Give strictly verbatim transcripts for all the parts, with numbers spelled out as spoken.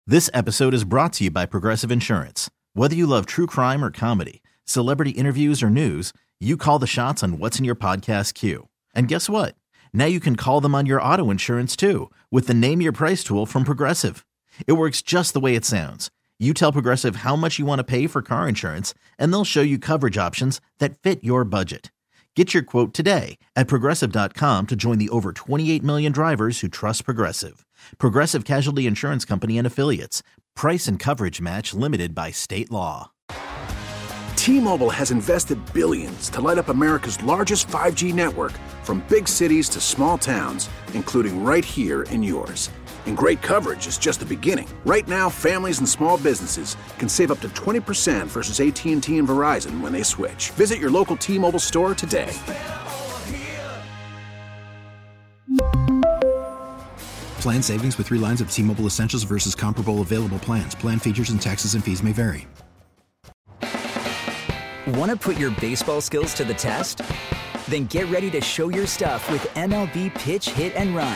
This episode is brought to you by Progressive Insurance. Whether you love true crime or comedy, celebrity interviews or news, you call the shots on what's in your podcast queue. And guess what? Now you can call them on your auto insurance too with the Name Your Price tool from Progressive. It works just the way it sounds. You tell Progressive how much you want to pay for car insurance, and they'll show you coverage options that fit your budget. Get your quote today at Progressive dot com to join the over twenty-eight million drivers who trust Progressive. Progressive Casualty Insurance Company and Affiliates. Price and coverage match limited by state law. T-Mobile has invested billions to light up America's largest five G network, from big cities to small towns, including right here in yours. And great coverage is just the beginning. Right now, families and small businesses can save up to twenty percent versus A T and T and Verizon when they switch. Visit your local T-Mobile store today. Plan savings with three lines of T-Mobile Essentials versus comparable available plans. Plan features and taxes and fees may vary. Want to put your baseball skills to the test? Then get ready to show your stuff with M L B Pitch, Hit, and Run.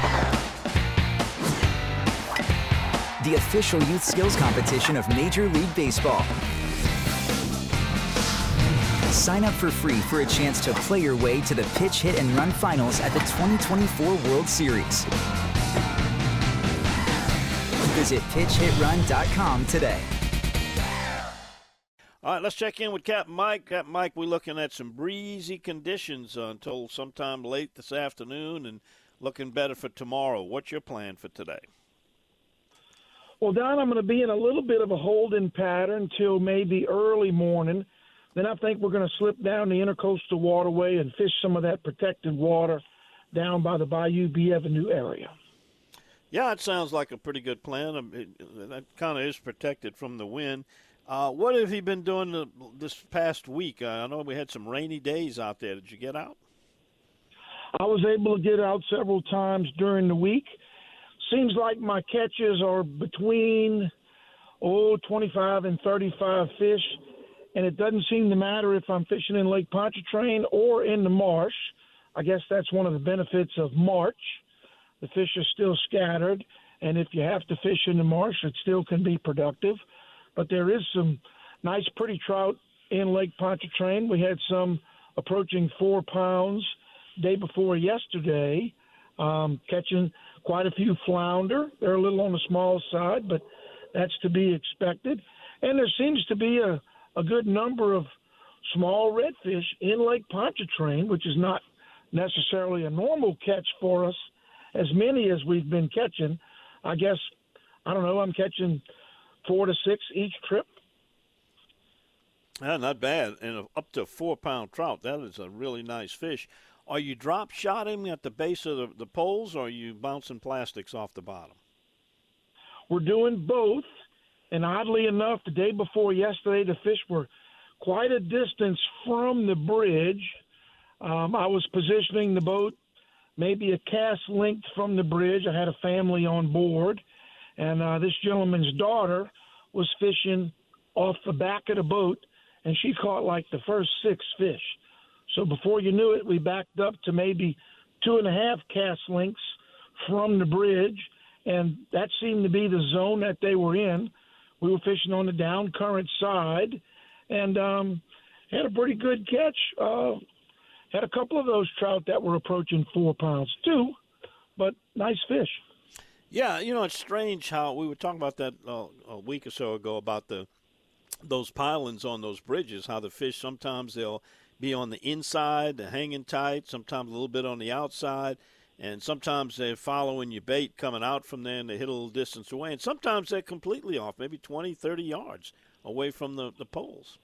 The official youth skills competition of Major League Baseball. Sign up for free for a chance to play your way to the Pitch, Hit, and Run finals at the twenty twenty-four World Series. Visit pitch hit run dot com today. All right, let's check in with Captain Mike. Captain Mike, we're looking at some breezy conditions uh, until sometime late this afternoon and looking better for tomorrow. What's your plan for today? Well, Don, I'm going to be in a little bit of a holding pattern till maybe early morning. Then I think we're going to slip down the Intercoastal Waterway and fish some of that protected water down by the Bayou Bienvenue area. Yeah, it sounds like a pretty good plan. Um, it, that kind of is protected from the wind. Uh, what have you been doing the, this past week? Uh, I know we had some rainy days out there. Did you get out? I was able to get out several times during the week. Seems like my catches are between, oh, twenty-five and thirty-five fish, and it doesn't seem to matter if I'm fishing in Lake Pontchartrain or in the marsh. I guess that's one of the benefits of March. The fish are still scattered, and if you have to fish in the marsh, it still can be productive. But there is some nice, pretty trout in Lake Pontchartrain. We had some approaching four pounds day before yesterday, um, catching quite a few flounder. They're a little on the small side, but that's to be expected. And there seems to be a, a good number of small redfish in Lake Pontchartrain, which is not necessarily a normal catch for us, as many as we've been catching. I guess, I don't know, I'm catching four to six each trip. Yeah, not bad. And up to four-pound trout, that is a really nice fish. Are you drop shotting at the base of the, the poles, or are you bouncing plastics off the bottom? We're doing both. And oddly enough, the day before yesterday, the fish were quite a distance from the bridge. Um, I was positioning the boat maybe a cast length from the bridge. I had a family on board, and uh, this gentleman's daughter was fishing off the back of the boat, and she caught like the first six fish. So before you knew it, we backed up to maybe two and a half cast lengths from the bridge, and that seemed to be the zone that they were in. We were fishing on the down current side, and um, had a pretty good catch. Uh, had a couple of those trout that were approaching four pounds too, but nice fish. Yeah, you know, it's strange how we were talking about that uh, a week or so ago about the those pilings on those bridges, how the fish sometimes they'll be on the inside, hanging tight, sometimes a little bit on the outside, and sometimes they're following your bait coming out from there and they hit a little distance away, and sometimes they're completely off, maybe twenty, thirty yards away from the, the poles.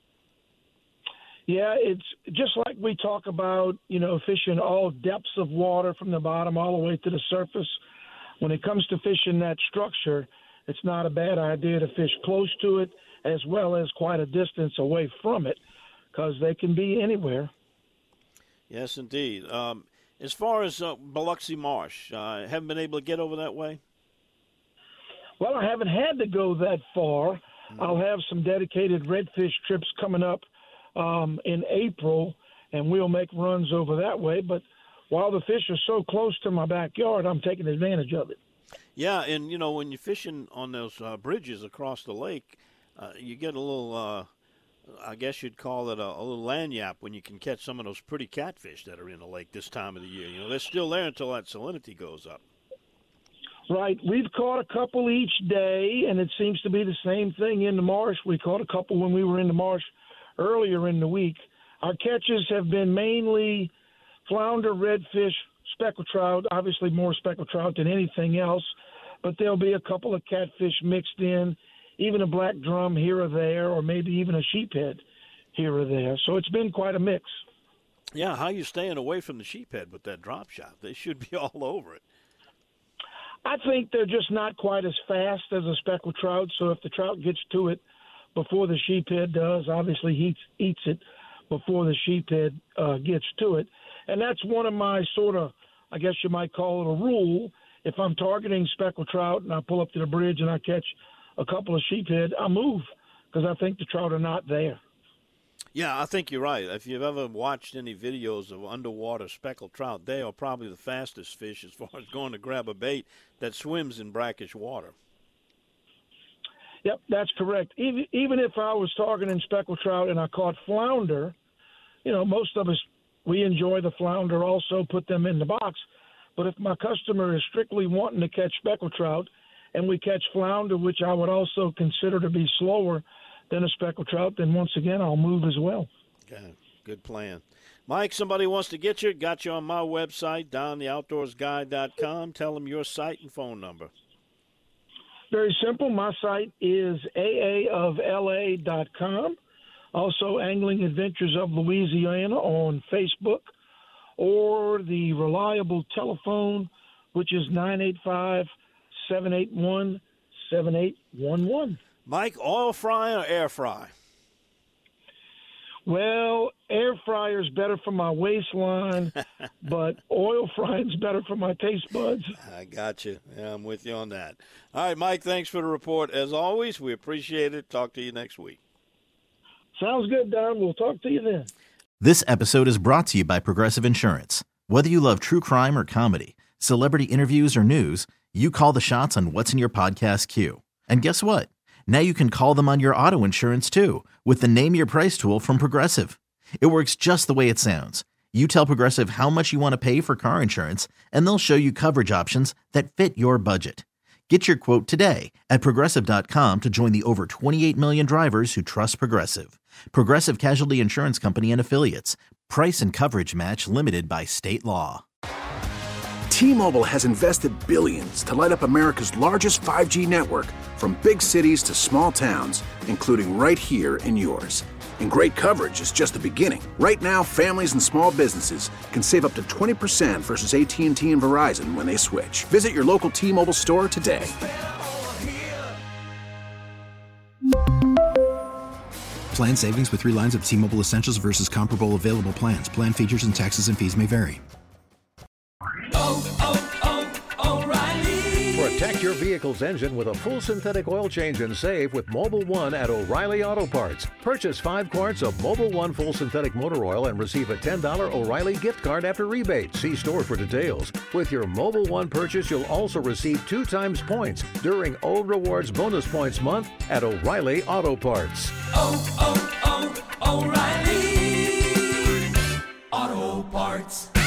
Yeah, it's just like we talk about, you know, fishing all depths of water from the bottom all the way to the surface. When it comes to fishing that structure, it's not a bad idea to fish close to it as well as quite a distance away from it, because they can be anywhere. Yes, indeed. Um, as far as uh, Biloxi Marsh, uh, haven't been able to get over that way? Well, I haven't had to go that far. Mm-hmm. I'll have some dedicated redfish trips coming up um, in April, and we'll make runs over that way. But while the fish are so close to my backyard, I'm taking advantage of it. Yeah, and, you know, when you're fishing on those uh, bridges across the lake, uh, you get a little, uh, I guess you'd call it a, a little lanyap when you can catch some of those pretty catfish that are in the lake this time of the year. You know, they're still there until that salinity goes up. Right. We've caught a couple each day, and it seems to be the same thing in the marsh. We caught a couple when we were in the marsh earlier in the week. Our catches have been mainly flounder, redfish, speckled trout, obviously more speckled trout than anything else, but there'll be a couple of catfish mixed in, even a black drum here or there, or maybe even a sheephead here or there. So it's been quite a mix. Yeah, how are you staying away from the sheephead with that drop shot? They should be all over it. I think they're just not quite as fast as a speckled trout, so if the trout gets to it before the sheephead does, obviously he eats, eats it before the sheephead uh, gets to it. And that's one of my sort of, I guess you might call it a rule. If I'm targeting speckled trout and I pull up to the bridge and I catch a couple of sheephead, I move because I think the trout are not there. Yeah, I think you're right. If you've ever watched any videos of underwater speckled trout, they are probably the fastest fish as far as going to grab a bait that swims in brackish water. Yep, that's correct. Even, even if I was targeting speckled trout and I caught flounder, you know, most of us, we enjoy the flounder also, put them in the box. But if my customer is strictly wanting to catch speckled trout and we catch flounder, which I would also consider to be slower than a speckled trout, then once again I'll move as well. Okay, good plan. Mike, somebody wants to get you, got you on my website, don the outdoors guy dot com. Tell them your site and phone number. Very simple. My site is A A of L A dot com. Also, Angling Adventures of Louisiana on Facebook, or the reliable telephone, which is nine eight five, seven eight one, seven eight one one. Mike, oil fry or air fry? Well, air fryer's better for my waistline, but oil frying's better for my taste buds. I got you. Yeah, I'm with you on that. All right, Mike, thanks for the report. As always, we appreciate it. Talk to you next week. Sounds good, Don. We'll talk to you then. This episode is brought to you by Progressive Insurance. Whether you love true crime or comedy, celebrity interviews or news, you call the shots on what's in your podcast queue. And guess what? Now you can call them on your auto insurance too with the Name Your Price tool from Progressive. It works just the way it sounds. You tell Progressive how much you want to pay for car insurance, and they'll show you coverage options that fit your budget. Get your quote today at Progressive dot com to join the over twenty-eight million drivers who trust Progressive. Progressive Casualty Insurance Company and Affiliates. Price and coverage match limited by state law. T-Mobile has invested billions to light up America's largest five G network, from big cities to small towns, including right here in yours. And great coverage is just the beginning. Right now, families and small businesses can save up to twenty percent versus A T and T and Verizon when they switch. Visit your local T-Mobile store today. Plan savings with three lines of T-Mobile Essentials versus comparable available plans. Plan features and taxes and fees may vary. Oh, oh, oh, O'Reilly. Protect your vehicle's engine with a full synthetic oil change and save with Mobil one at O'Reilly Auto Parts. Purchase five quarts of Mobil one full synthetic motor oil and receive a ten dollars O'Reilly gift card after rebate. See store for details. With your Mobil one purchase, you'll also receive two times points during O Rewards Bonus Points Month at O'Reilly Auto Parts. Oh, oh, oh, O'Reilly Auto Parts.